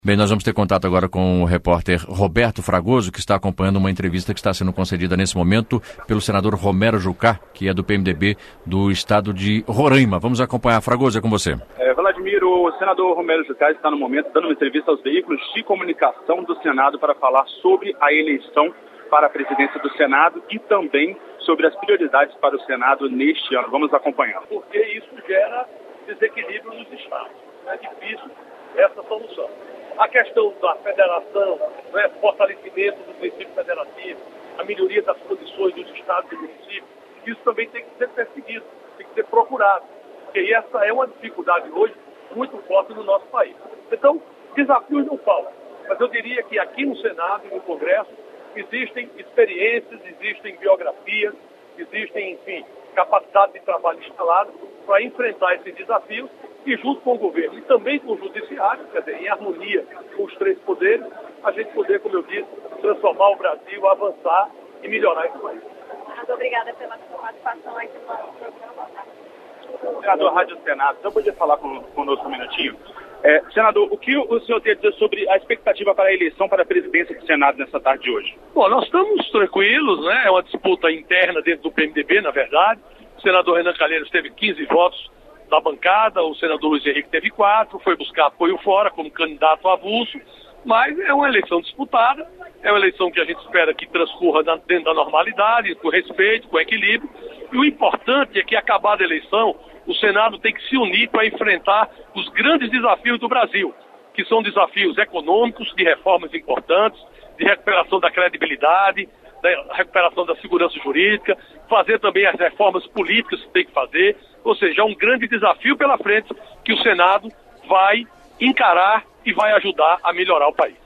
Bem, nós vamos ter contato agora com o repórter Roberto Fragoso, que está acompanhando uma entrevista que está sendo concedida nesse momento pelo senador Romero Jucá, que é do PMDB do estado de Roraima. Vamos acompanhar. Fragoso, é com você. Vladimir, o senador Romero Jucá está no momento dando uma entrevista aos veículos de comunicação do Senado para falar sobre a eleição para a presidência do Senado e também sobre as prioridades para o Senado neste ano. Vamos acompanhar. Porque isso gera desequilíbrio nos estados. É difícil essa solução. A questão da federação, fortalecimento do princípio federativo, a melhoria das condições dos estados e municípios, isso também tem que ser perseguido, tem que ser procurado. Porque essa é uma dificuldade hoje muito forte no nosso país. Então, desafios não faltam. Mas eu diria que aqui no Senado e no Congresso existem experiências, existem biografias, existem, enfim, capacidade de trabalho instalada para enfrentar esses desafios e junto com o governo e também com o judiciário, quer dizer, em harmonia com os três poderes, a gente poder, como eu disse, transformar o Brasil, avançar e melhorar esse país. Muito obrigada pela sua participação aqui no nosso programa. Senador Rádio Senado, você podia falar conosco um minutinho? Senador, o que o senhor tem a dizer sobre a expectativa para a eleição para a presidência do Senado nessa tarde de hoje? Bom, nós estamos tranquilos, né? É uma disputa interna dentro do PMDB, na verdade. O senador Renan Calheiros teve 15 votos da bancada, o senador Luiz Henrique teve 4, foi buscar apoio fora como candidato avulso, mas é uma eleição disputada, é uma eleição que a gente espera que transcorra dentro da normalidade, com respeito, com equilíbrio, e o importante é que, acabada a eleição, o Senado tem que se unir para enfrentar os grandes desafios do Brasil, que são desafios econômicos, de reformas importantes, de recuperação da credibilidade, da recuperação da segurança jurídica, fazer também as reformas políticas que tem que fazer, ou seja, é um grande desafio pela frente que o Senado vai encarar e vai ajudar a melhorar o país.